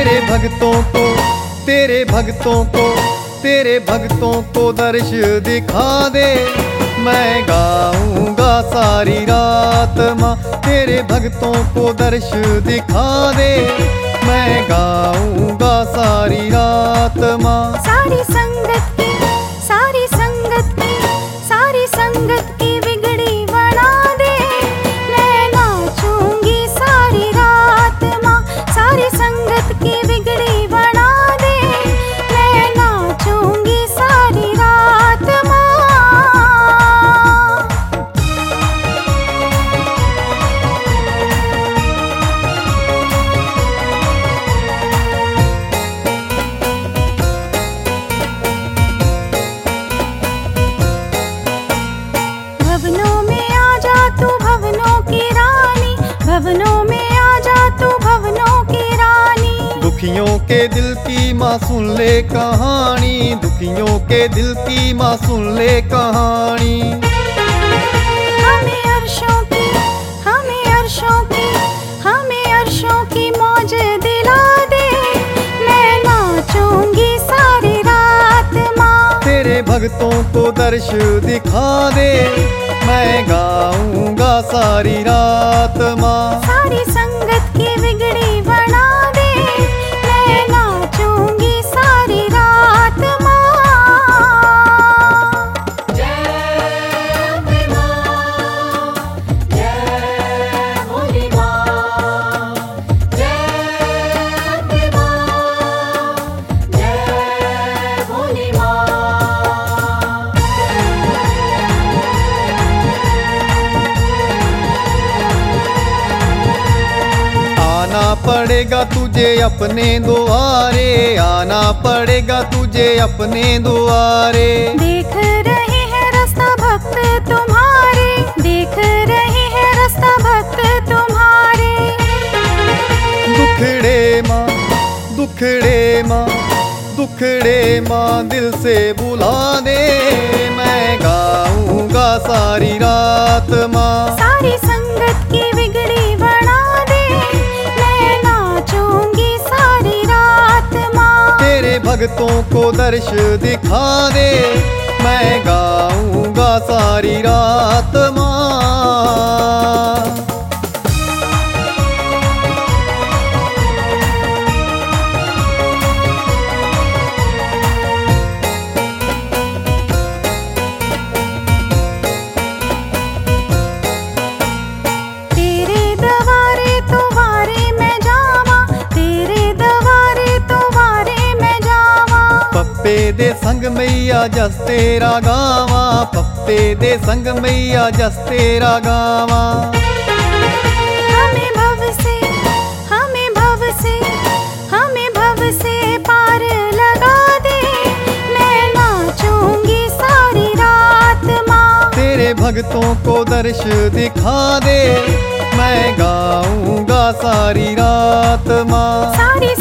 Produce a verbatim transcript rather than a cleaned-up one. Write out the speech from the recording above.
तेरे भक्तों को तेरे भक्तों को तेरे भक्तों को दर्श दिखा दे। मैं गाऊंगा सारी रात माँ, तेरे भक्तों को दर्श दिखा दे। मैं गाऊंगा सारी रात माँ। सारी संगत की सारी संगत की सारी संगत की बिगड़ी बना दे। मैं नाचूंगी सारी रात माँ, सारी संगत की बिगड़ी बना दे। मैं नाचूंगी सारी रात माँ। भवनों में आ जा तू भवनों की रानी, भवनों में आ जा तू भवनों की रानी। दुखियों के दिल की माँ सुन ले कहानी, दुखियों के दिल की माँ सुन ले कहानी। हमें अर्शों की हमें अर्शों की हमें अर्शों की मौज दिला दे। मैं नाचूंगी सारी रात माँ। तेरे भक्तों को दर्श दिखा दे। मैं गाऊंगा सारी रात माँ। सारी संगत की बिगड़ी बना दे। मैं नाचूंगी सारी रात माँ। आना पड़ेगा तुझे अपने द्वारे, आना पड़ेगा तुझे अपने द्वारे। देख रहे हैं रास्ता भक्त तुम्हारे, देख रहे हैं रास्ता भक्त तुम्हारे। दुखड़े माँ दुखड़े माँ दुखड़े माँ दिल से बुला दे। मैं गाऊंगा सारी रात माँ। सारी संगत की बिगड़ी बना दे। मैं नाचूंगी सारी रात माँ। तेरे भक्तों को दर्श दिखा दे। मैं गाऊंगा सारी रात माँ। तेरे दवारे तो वारे मैं जावा, तेरे दवारे तो वारे मैं जावा। पप्पे दे संग मैया जस तेरा गावा, पप्पे दे संग मैया जस तेरा गावा। हमें भव से हमें भव से हमें भव से पार लगा दे। मैं नाचूंगी सारी रात माँ। तेरे भक्तों को दर्श दिखा दे। मैं गाऊंगा सारी रात माँ। सारी